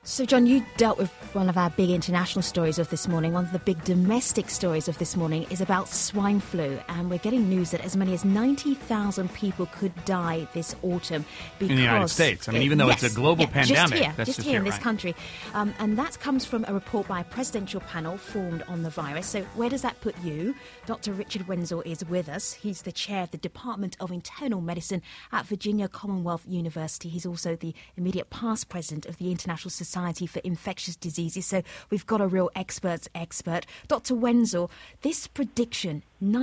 So, John, you dealt with one of our big international stories of this morning. One of the big domestic stories of this morning is about swine flu. And we're getting news that as many as 90,000 people could die this autumn because... In the United States. I mean, even though it's a global pandemic. Just here in this country. And that comes from a report by a presidential panel formed on the virus. So where does that put you? Dr. Richard Wenzel is with us. He's the chair of the Department of Internal Medicine at Virginia Commonwealth University. He's also the immediate past president of the International Society for Infectious Diseases, so we've got a real expert's expert. Dr. Wenzel, this prediction,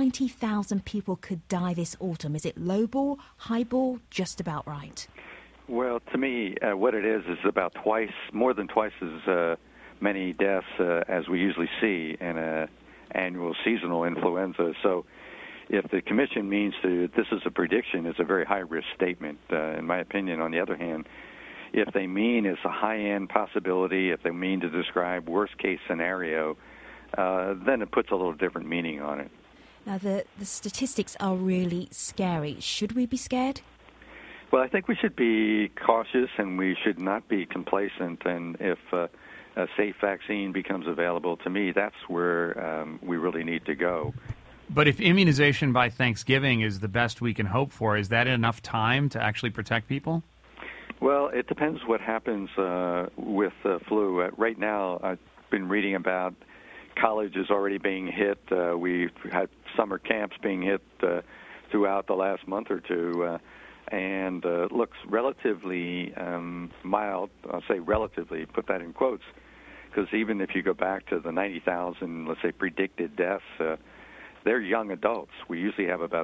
90,000 people could die this autumn, is it lowball, highball, just about right? Well, to me, what it is about more than twice as many deaths as we usually see in an annual seasonal influenza. So if the commission means this is a prediction, it's a very high-risk statement, in my opinion. On the other hand, if they mean it's a high-end possibility, if they mean to describe worst-case scenario, then it puts a little different meaning on it. Now, the statistics are really scary. Should we be scared? Well, I think we should be cautious and we should not be complacent. And if a safe vaccine becomes available, to me, that's where we really need to go. But if immunization by Thanksgiving is the best we can hope for, is that enough time to actually protect people? Well, it depends what happens with the flu. Right now, I've been reading about colleges already being hit. We've had summer camps being hit throughout the last month or two, and looks relatively mild. I'll say relatively, put that in quotes, because even if you go back to the 90,000, let's say, predicted deaths, they're young adults. We usually have about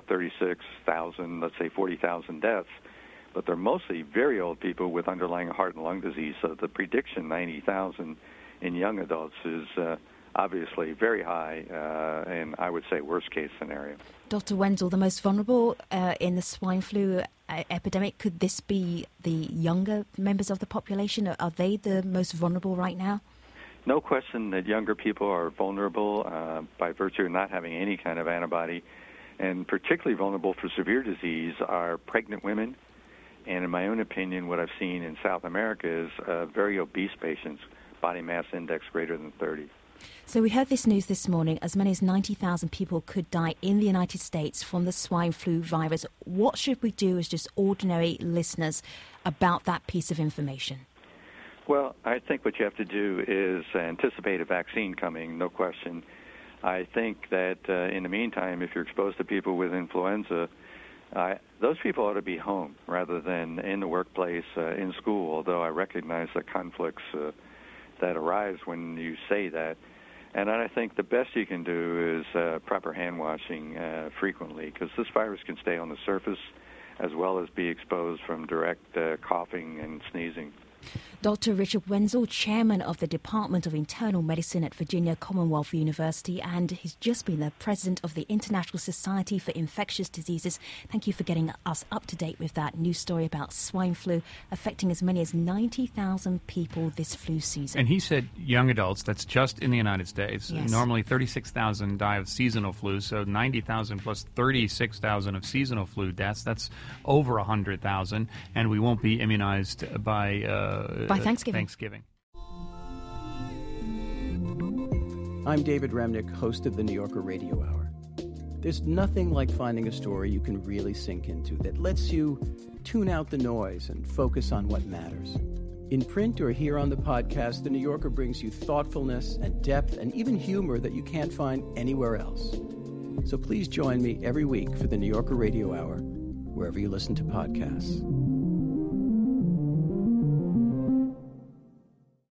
36,000, let's say 40,000 deaths. But they're mostly very old people with underlying heart and lung disease. So the prediction, 90,000 in young adults, is obviously very high, and I would say worst-case scenario. Dr. Wenzel, the most vulnerable in the swine flu epidemic, could this be the younger members of the population? Are they the most vulnerable right now? No question that younger people are vulnerable by virtue of not having any kind of antibody, and particularly vulnerable for severe disease are pregnant women. And in my own opinion, what I've seen in South America is very obese patients, body mass index greater than 30. So we heard this news this morning. As many as 90,000 people could die in the United States from the swine flu virus. What should we do as just ordinary listeners about that piece of information? Well, I think what you have to do is anticipate a vaccine coming, no question. I think that in the meantime, if you're exposed to people with influenza, those people ought to be home rather than in the workplace, in school, although I recognize the conflicts that arise when you say that. And I think the best you can do is proper hand washing frequently, because this virus can stay on the surface as well as be exposed from direct coughing and sneezing. Dr. Richard Wenzel, chairman of the Department of Internal Medicine at Virginia Commonwealth University, and he's just been the president of the International Society for Infectious Diseases. Thank you for getting us up to date with that news story about swine flu affecting as many as 90,000 people this flu season. And he said young adults, that's just in the United States. Yes. Normally 36,000 die of seasonal flu, so 90,000 plus 36,000 of seasonal flu deaths. That's over 100,000, and we won't be immunized by Thanksgiving. I'm David Remnick, host of the New Yorker Radio Hour. There's nothing like finding a story you can really sink into that lets you tune out the noise and focus on what matters. In print or here on the podcast, the New Yorker brings you thoughtfulness and depth and even humor that you can't find anywhere else. So please join me every week for the New Yorker Radio Hour, wherever you listen to podcasts.